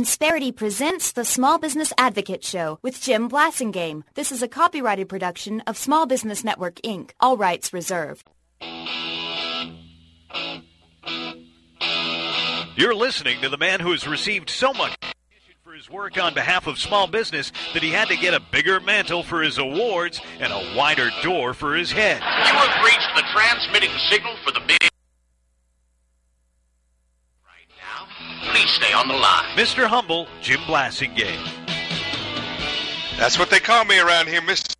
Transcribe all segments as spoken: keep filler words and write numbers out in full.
Insperity presents the Small Business Advocate Show with Jim Blasingame. This is a copyrighted production of Small Business Network, Incorporated. All rights reserved. You're listening to the man who has received so much for his work on behalf of small business that he had to get a bigger mantle for his awards and a wider door for his head. You have reached the transmitting signal for the big... Please stay on the line. Mister Humble, Jim Blasingame. That's what they call me around here, Mister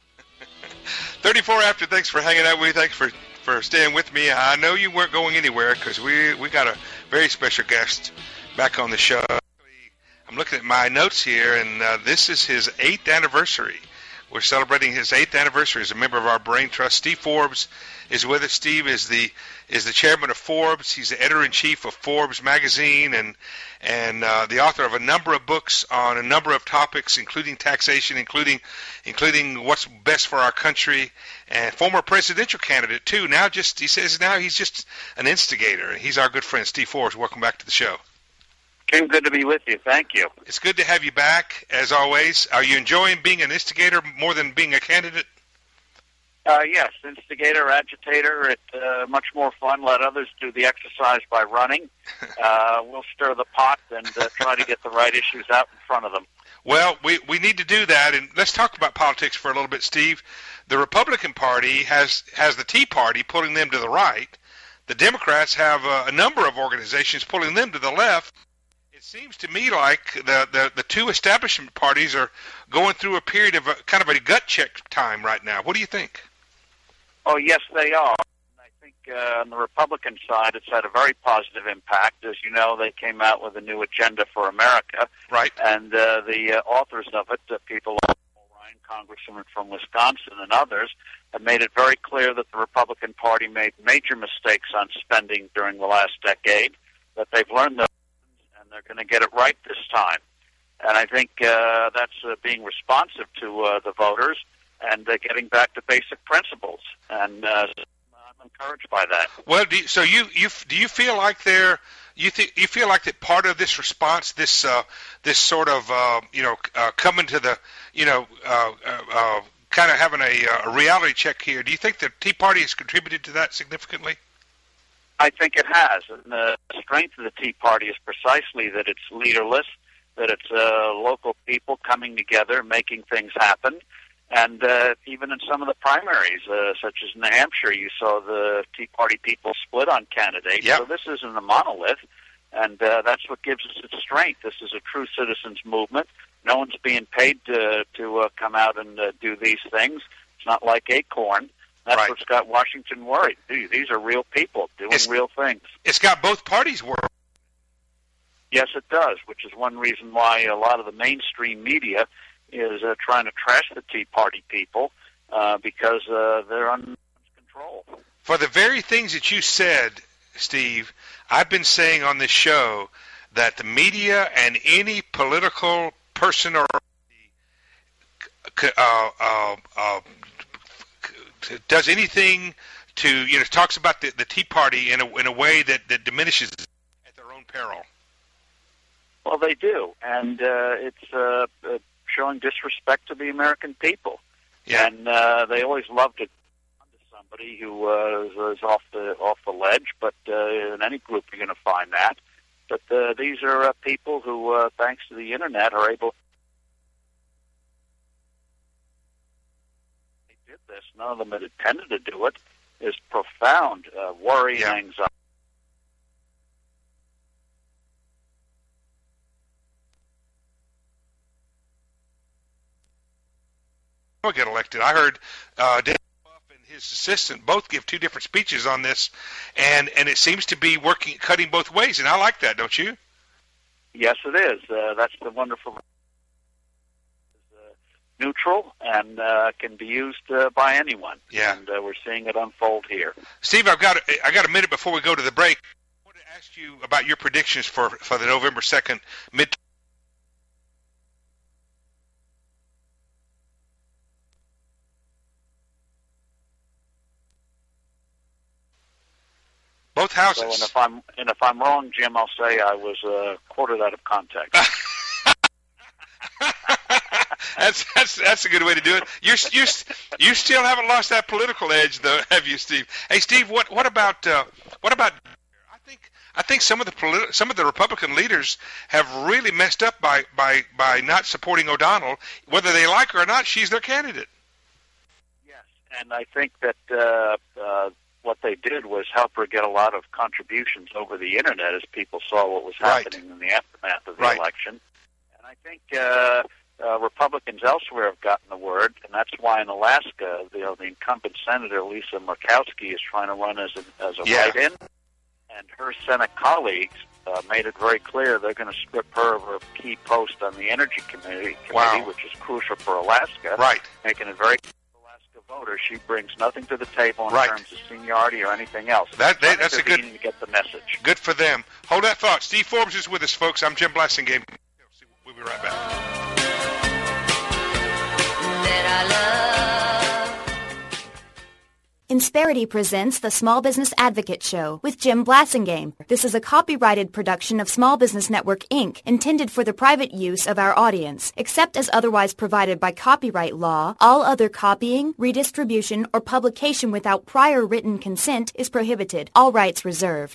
thirty-four after. Thanks for hanging out with me. Thanks for, for staying with me. I know you weren't going anywhere because we, we got a very special guest back on the show. I'm looking at my notes here, and uh, this is his eighth anniversary. We're celebrating his eighth anniversary as a member of our Brain Trust. Steve Forbes is with us. Steve is the is the chairman of Forbes. He's the editor-in-chief of Forbes magazine and and uh, the author of a number of books on a number of topics, including taxation, including including what's best for our country, and former presidential candidate too. Now, just he says now he's just an instigator. He's our good friend, Steve Forbes. Welcome back to the show. Kim, good to be with you. Thank you. It's good to have you back, as always. Are you enjoying being an instigator more than being a candidate? Uh, yes, instigator, agitator. It's uh, much more fun. Let others do the exercise by running. Uh, we'll stir the pot and uh, try to get the right issues out in front of them. Well, we, we need to do that, and let's talk about politics for a little bit, Steve. The Republican Party has, has the Tea Party pulling them to the right. The Democrats have a, a number of organizations pulling them to the left. It seems to me like the, the, the two establishment parties are going through a period of a, kind of a gut check time right now. What do you think? Oh, yes, they are. I think uh, on the Republican side, it's had a very positive impact. As you know, they came out with a new agenda for America. Right. And uh, the uh, authors of it, uh, people like Paul Ryan, congressman from Wisconsin, and others, have made it very clear that the Republican Party made major mistakes on spending during the last decade, that they've learned those. They're going to get it right this time. And I think uh, that's uh, being responsive to uh, the voters and uh, getting back to basic principles. And uh, I'm encouraged by that. Well, do you, so you, you do you feel like they're you think you feel like that part of this response, this uh, this sort of uh, you know uh, coming to the you know uh, uh, uh, kind of having a, a reality check here. Do you think the Tea Party has contributed to that significantly? I think it has, and the strength of the Tea Party is precisely that it's leaderless, that it's uh, local people coming together, making things happen, and uh, even in some of the primaries, uh, such as New Hampshire, you saw the Tea Party people split on candidates. Yep. So this isn't a monolith, and uh, that's what gives us its strength. This is a true citizens movement. No one's being paid to, to uh, come out and uh, do these things. It's not like Acorn. That's right. what's got Washington worried. These are real people doing it's, real things. It's got both parties worried. Yes, it does, which is one reason why a lot of the mainstream media is uh, trying to trash the Tea Party people uh, because uh, they're under control. For the very things that you said, Steve, I've been saying on this show that the media and any political person or uh, uh, uh, does anything to, you know, talks about the, the Tea Party in a, in a way that, that diminishes at their own peril. Well, they do, and uh, it's uh, uh, showing disrespect to the American people. Yeah. And uh, they always love to on to somebody who uh, is, is off the off the ledge, but uh, in any group you're going to find that. But uh, these are uh, people who, uh, thanks to the Internet, are able this. None of them had intended to do it. Is profound uh, worry yeah. and anxiety. I'll get elected. I heard uh, Dan Buff and his assistant both give two different speeches on this, and, and it seems to be working, cutting both ways, and I like that, don't you? Yes, it is. Uh, that's the wonderful. Neutral and uh, can be used uh, by anyone. Yeah. And uh, we're seeing it unfold here. Steve, I've got a, I got a minute before we go to the break. I want to ask you about your predictions for, for the November second mid. Both both houses. So, and if I'm and if I'm wrong, Jim, I'll say I was uh, quoted out of context. that's that's that's a good way to do it. You you you still haven't lost that political edge, though, have you, Steve? Hey, Steve, what what about uh, what about? I think I think some of the politi- some of the Republican leaders have really messed up by by by not supporting O'Donnell, whether they like her or not. She's their candidate. Yes, and I think that uh, uh, what they did was help her get a lot of contributions over the internet as people saw what was happening right. in the aftermath of the right. election. And I think uh, uh, Republicans elsewhere have gotten the word, and that's why in Alaska, you know, the incumbent senator Lisa Murkowski is trying to run as a, as a yeah. write-in, and her Senate colleagues uh, made it very clear they're going to strip her of her key post on the Energy Committee, committee wow. which is crucial for Alaska, right. making it very clear to Alaska voters she brings nothing to the table in right. terms of seniority or anything else. That, they, that's a good. To get the message. Good for them. Hold that thought. Steve Forbes is with us, folks. I'm Jim Blasingame. We'll be right back. Insperity presents the Small Business Advocate Show with Jim Blasingame. This is a copyrighted production of Small Business Network, Incorporated, intended for the private use of our audience. Except as otherwise provided by copyright law, all other copying, redistribution, or publication without prior written consent is prohibited. All rights reserved.